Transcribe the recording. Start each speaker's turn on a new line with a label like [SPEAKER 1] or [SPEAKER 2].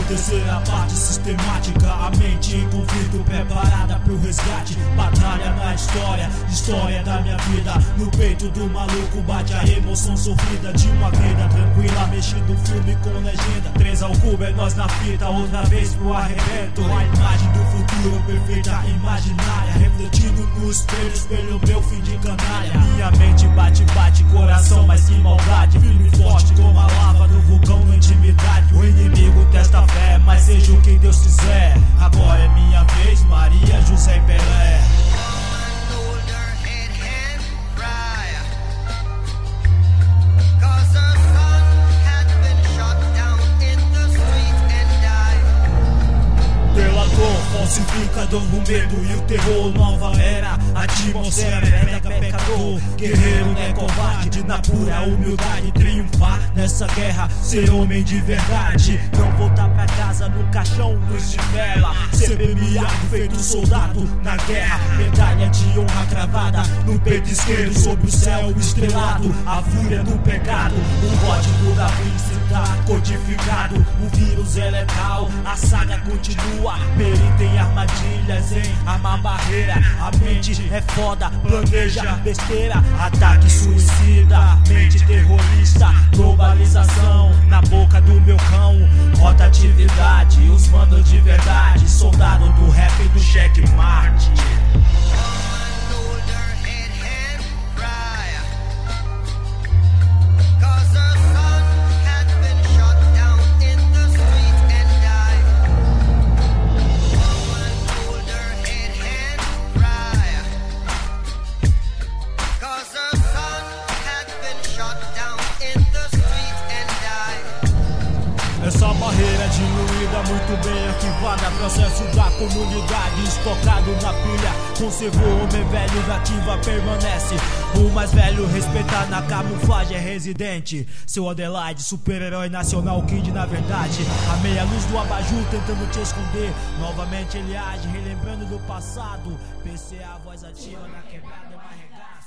[SPEAKER 1] Terceira parte sistemática, a mente em conflito, preparada pro resgate. Batalha na história, história da minha vida. No peito do maluco bate a emoção sofrida de uma vida tranquila, mexendo filme com legenda. 3 ao cubo é nós na fita, outra vez pro arrebento. A imagem do futuro perfeita, imaginária, refletindo no espelho, espelho meu fim de canalha. Minha mente bate, bate, coração, mas que maldade. Firme e forte como a lava do vulcão na intimidade. O inimigo testa fé, mas seja o que Deus quiser. Agora é minha vez, Maria, José e Pelé. Falsificador, o medo e o terror. Nova era, a atmosfera é pecador. Guerreiro não é covarde, na pura humildade. Triunfar nessa guerra, ser homem de verdade. Não voltar pra casa no caixão, luz de vela. Ser premiado, feito soldado na guerra. Medalha de honra cravada no peito esquerdo. Sobre o céu estrelado, a fúria do pecado. O código da vingança está codificado. O vírus é letal, a saga continua. Perita em armadilhas, em armar barreira. A mente é foda, planeja besteira. Ataque suicida, mente terrorista. Globalização na boca do meu cão. Rotatividade, os manos de verdade. Soldado do rap e do checkmate. Essa barreira diluída, muito bem arquivada. Processo da comunidade, estocado na pilha. Conservou o homem velho, nativa permanece. O mais velho respeitar na camuflagem é residente. Seu Adelaide, super-herói nacional, Kid na verdade. A meia luz do abajur tentando te esconder. Novamente ele age, relembrando do passado. PC a voz ativa na quebrada, é uma regada.